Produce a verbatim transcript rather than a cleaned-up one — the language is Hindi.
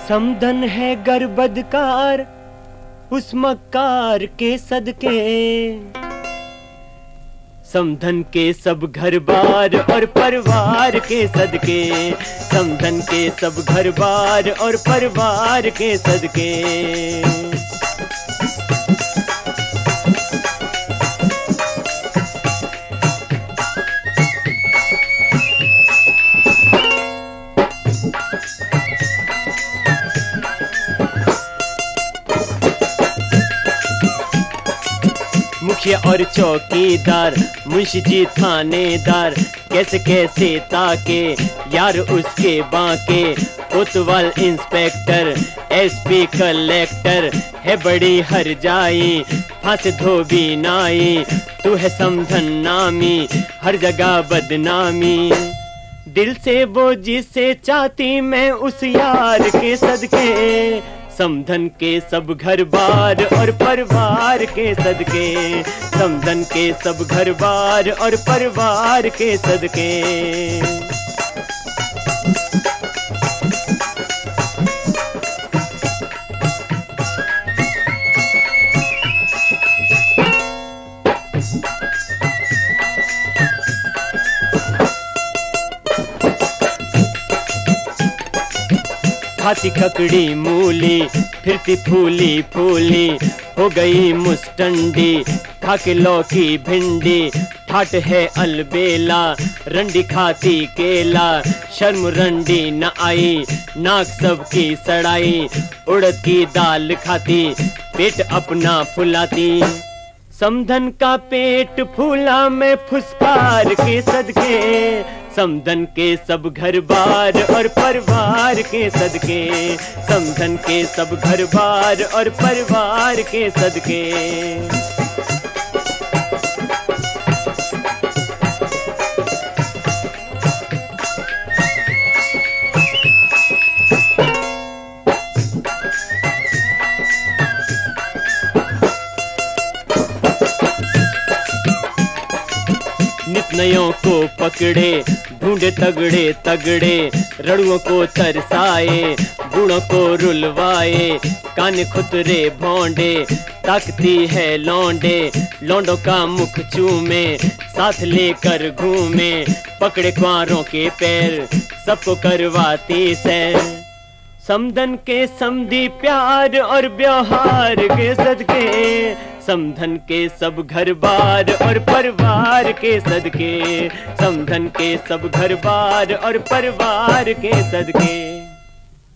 समधन है गर्बदकार उस मक्कार के सदके, समधन के सब घर बार और परिवार के सदके, समधन के सब घर बार और परिवार के सदके। मुखिया और चौकीदार, मुंशी जी थानेदार, कैसे कैसे ताके यार उसके बाके, कोतवाल इंस्पेक्टर एसपी कलेक्टर है बड़ी हर जाई, फांस धोबी नाई, तू है समधन नामी हर जगह बदनामी। दिल से वो जिसे चाहती मैं उस यार के सदके, समधन के सब घर बार और परिवार के सदके, समधन के सब घर बार और परिवार के सदके। खाती खकड़ी मूली फिरती फूली फूली, हो गई मुस्टंडी खाके लौकी भिंडी, ठाट है अलबेला रंडी खाती केला, शर्म रंडी न आई नाक सबकी सड़ाई, उड़द की दाल खाती पेट अपना फुलाती, समधन का पेट फूला मैं फुसकार के सदके, समधन के सब घर बार और परिवार के सदके, समधन के सब घर बार और परिवार के सदके। नित नयों को पकड़े ढूंढे तगड़े तगड़े, रड़ुओं को तरसाए गुणों को रुलवाए, कान खुतरे भौंडे ताकती है लौंडे, लौंडों का मुख चूमे साथ लेकर घूमे, पकड़े क्वारों के पैर सबको करवाती सैर, समधन के समधी प्यार और व्यवहार के सदके, समधन के सब घर बार और परिवार के सदके, समधन के सब घर बार और परिवार के सदके।